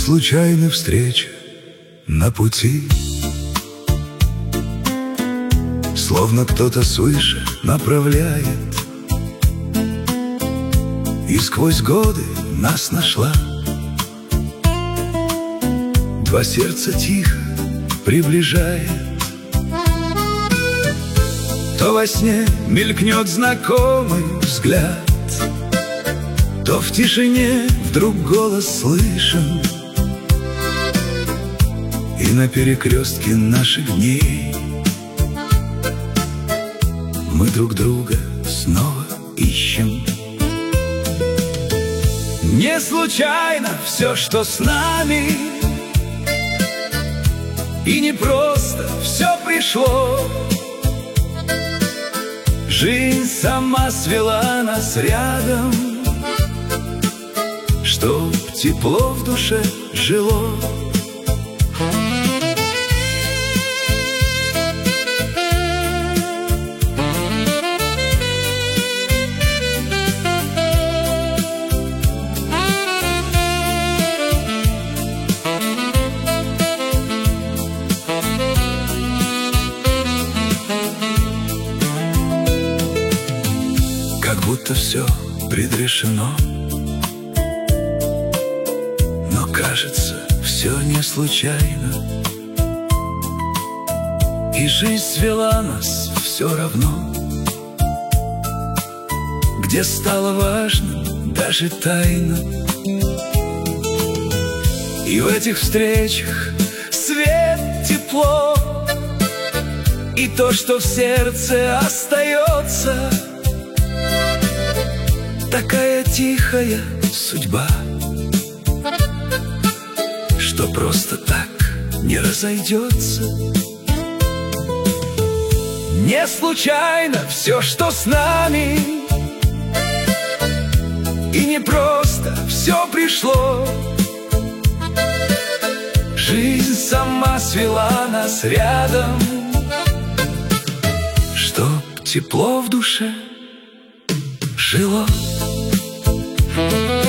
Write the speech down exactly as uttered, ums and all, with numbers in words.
случайной встречи на пути, словно кто-то свыше направляет, и сквозь годы нас нашла. Два сердца тихо приближает. То во сне мелькнет знакомый взгляд, то в тишине вдруг голос слышен, и на перекрестке наших дней мы друг друга снова ищем. Не случайно все, что с нами, и не просто все пришло. Жизнь сама свела нас рядом, чтоб тепло в душе жило. Как будто все предрешено, но кажется, все не случайно, и жизнь свела нас все равно, где стало важным даже тайна. И в этих встречах свет, тепло, и то, что в сердце остается. Такая тихая судьба, что просто так не разойдется. Не случайно все, что с нами, и не просто все пришло. Жизнь сама свела нас рядом, чтоб тепло в душе жило. Thank you.